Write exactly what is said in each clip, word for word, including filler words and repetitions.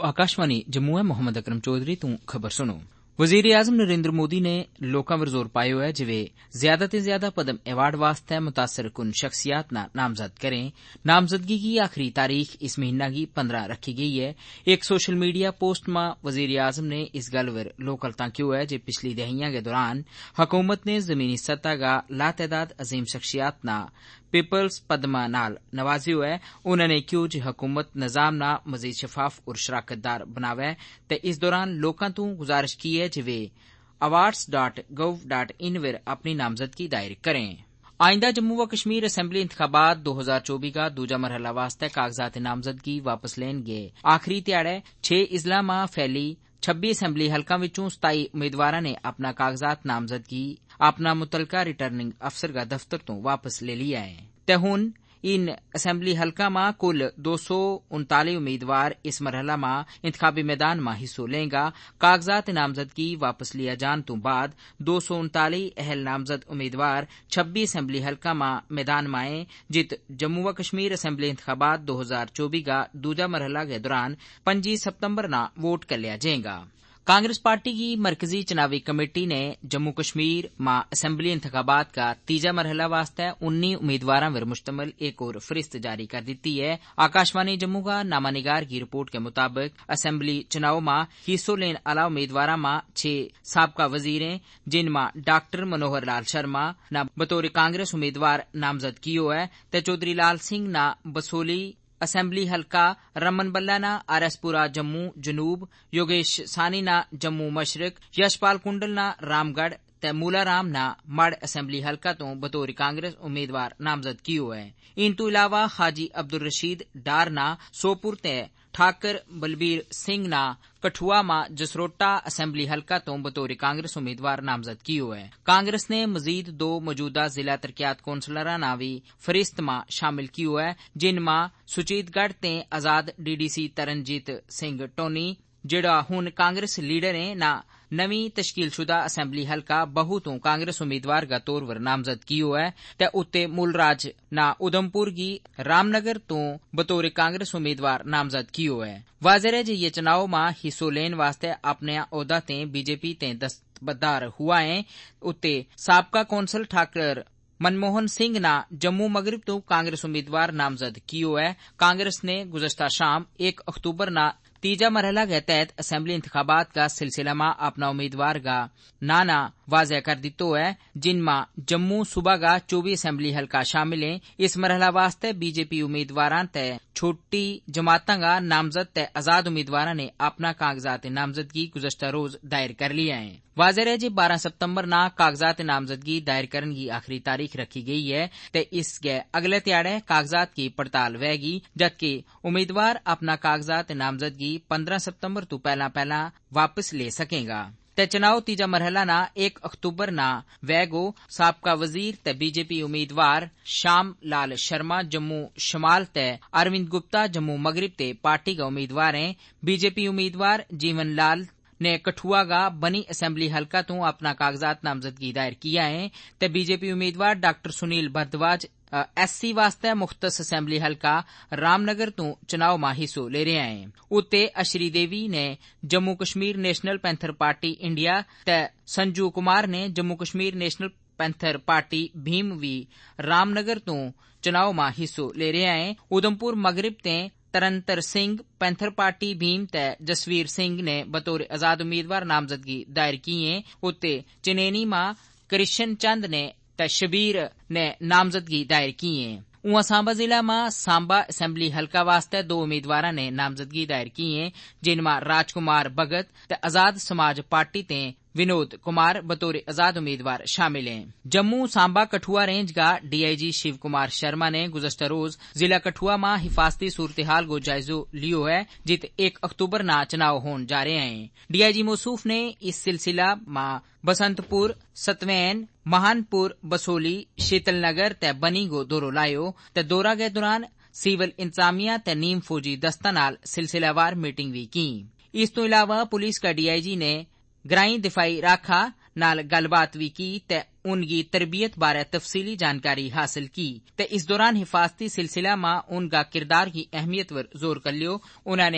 आकाशवाणी जम्मू है मोहम्मद अकरम चौधरी तू खबर सुनो। वजीर आजम नरेंद्र मोदी ने लोकां पर जोर पायो है जे वे ज्यादा ते ज्यादा पद्म अवार्ड वास्ते मुतासर कुन शख्सियात ना नामजद करें। नामजदगी की आखिरी तारीख इस महीना की पंद्रह रखी गई है। एक सोशल मीडिया पोस्ट में वजीर आजम ने इस गल पर लोकलता कियो है जे पिछली दहियां के दौरान हुकूमत ने जमीनी सतह का लातदाद अजीम शख्सियात ना पीपल्स पदमा नाल नवाजियो है। उन्होंने क्यों जे हुकूमत निजाम ना मजीद शफाफ और शराकतदार बनावे ते इस दौरान लोकां तू गुजारिश की है जे वे awards dot gov dot in पर अपनी नामजदगी दायर करें। आइंदा जम्मू व कश्मीर असेंबली इंतखाबात दो हजार चौबीस का दूजा मरहला वास्ते कागजात नामजदगी वापस लेन गे आखिरी ध्याड़े छे इजला मां फैली छब्बी असेंबली हलकां विचों सताई उम्मीदवारां ने अपना कागजात नामजदगी अपना मुतलका रिटर्निंग अफसर का दफ्तर तो वापस ले लिया है ते हुन इन असेंबली हलका मां कुल दो सौ उनताली उम्मीदवार इस मरहला मां इंतखाबी मैदान मां हिस्सो लेंगा। कागजात नामजदगी वापस लिया जान तो बाद दो सौ उनताली अहल नामजद उम्मीदवार छब्बी असेंबली हलका मां मैदान माए जित जम्मू व कश्मीर असेंबली इंतखाबात दो हजार चौबीस का दूजा मरहला के दौरान पच्चीस सितंबर ना वोट कर लिया जाएगा। कांग्रेस पार्टी की मरकजी चुनावी कमेटी ने जम्मू कश्मीर मां असेंबली इंतखाबात का तीजा मरहला वास्ते उन्नीस उम्मीदवारों पर मुश्तमिल एक और फरिस्त जारी कर दी है। आकाशवाणी जम्मू का नामानिगार की रिपोर्ट के मुताबिक असेंबली चुनाव में हिस्सो लेने वाला उम्मीदवारों में छह साबका वजीरें जिनमें डॉक्टर मनोहर लाल शर्मा ना बतौर कांग्रेस उम्मीदवार नामजद कियो है ते चौधरी लाल सिंह ना बसोली असेंबली हलका, रमन बल्ला ना आरएसपुरा जम्मू जनूब, योगेश सानी ना जम्मू मशरक, यशपाल कुंडल ना रामगढ़ ते मूला राम ना मड़ असेंबली हलका तो बतौर कांग्रेस उम्मीदवार नामजद कियो है। इन तो इलावा हाजी अब्दुल रशीद डार ना सोपुर ते ठाकर बलबीर सिंह ना कठुआ मा जसरोटा असेंबली हलका तो बतौर कांग्रेस उम्मीदवार नामजद कियो है। कांग्रेस ने मजीद दो मौजूदा जिला तरक्यात कौंसलर ना भी फरिस्त मा शामिल कियो है जिनमां सुचीतगढ़ ते आजाद डीडीसी तरनजीत सिंह टोनी जेड़ा हुन कांग्रेस लीडर है ना नवी तश्कीलशुदा असेंबली हलका बहु तो कांग्रेस उम्मीदवार का तौर पर नामजद कियो है ते उत्ते मूलराज ना उधमपुर की रामनगर तो बतौर कांग्रेस उम्मीदवार नामजद कियो है। वाज़ेह है जे ये चुनाव मां हिस्सो लेने वास्ते अपने ओहदा ते बीजेपी ते दस्तबरदार हुआ है। उत्ते साबका कौंसल ठाकर मनमोहन सिंह ना जम्मू मगरब तो कांग्रेस उम्मीदवार नामजद कियो है। कांग्रेस ने गुज़श्ता शाम एक अक्टूबर ना तीजा मरहला के तहत असेंबली इंतखाबात का सिलसिला में अपना उम्मीदवार का नाना वाज़ेह कर दितो है जिनमां जम्मू सूबा का चौबीस असेंबली हलका शामिल है। इस मरहला वास्ते बीजेपी उम्मीदवारां ते छोटी जमातां का नामजद ते आजाद उम्मीदवारां ने अपना कागजात नामजदगी गुज़श्ता रोज दायर कर लिया है। वाज़ेह है जे बारह सितंबर ना कागजात नामजदगी दायर करने की आखिरी तारीख रखी गई है ते इसके अगले त्याड़े कागजात की पड़ताल वेगी जबकि उम्मीदवार अपना कागजात नामजदगी पंद्रह सितंबर तो पहला पहला वापस ले सकेगा। ते चुनाव तीजा मरहला ना एक अक्टूबर ना वैगो साबका वजीर ते बीजेपी उम्मीदवार श्याम लाल शर्मा जम्मू शमाल ते अरविंद गुप्ता जम्मू मगरब ते पार्टी का उम्मीदवार हैं। बीजेपी उम्मीदवार जीवन लाल ने कठुआ का बनी असेंबली हलका तो अपना कागजात नामजदगी दायर किया है ते बीजेपी उम्मीदवार डॉक्टर सुनील भारद्वाज एससी वास्ते मुख्तस असेंबली हलका रामनगर तो चुनाव में हिस्सो ले रहे हैं। उत्ते अशरी देवी ने Jammu Kashmir National Panther Party India ते संजू कुमार ने Jammu Kashmir National Panther Party Bhim भी रामनगर तो चुनाव में हिस्सो ले रहे हैं। उधमपुर मगरब ते तरनतर सिंह पैंथर पार्टी भीम ते जसवीर सिंह ने बतौर आजाद उम्मीदवार नामजदगी दायर की है। उत्ते चनैनी मां कृष्ण चंद ने ते शबीर ने नामजदगी दायर की है। उहाँ सांबा जिला में सांबा असेंबली हलका वास्ते दो उम्मीदवार ने नामजदगी दायर की है जिनमां राजकुमार भगत ते आजाद समाज पार्टी ते विनोद कुमार बतौर आजाद उम्मीदवार शामिल हैं। जम्मू सांबा कठुआ रेंज का डीआईजी शिव कुमार शर्मा ने गुज़श्ता रोज जिला कठुआ में हिफाजती सूरत हाल को जायजो लियो है जित एक अक्टूबर ना चुनाव होने जा रहे हैं। डीआईजी मौसूफ ने इस सिलसिला में बसंतपुर सतवैन महानपुर बसोली शीतलनगर ते बनी को दौरो लायो ते दौरा के दौरान सिविल इंतजामिया ते नीम फौजी दस्ता नाल सिलसिलावार मीटिंग भी की। इस तो इलावा पुलिस का डीआईजी ने ग्राई दिफाई राखा नाल गलबात भी की ते उनकी तरबियत बारे तफसीली जानकारी हासिल की ते इस दौरान हिफाजती सिलसिला में उनका किरदार की अहमियत पर जोर कर लियो। उन्होंने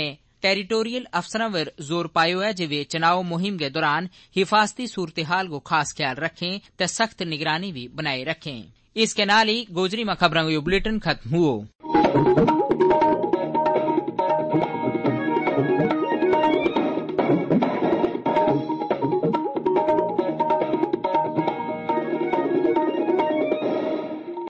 टेरिटोरियल अफसरां वर जोर पायो है जे वे चुनाव मुहिम के दौरान हिफाजती सूरत हाल को खास ख्याल रखें ते सख्त निगरानी भी बनाए रखें। इसके नाल ही गोजरी में खबरों का बुलेटिन खत्म हुआ।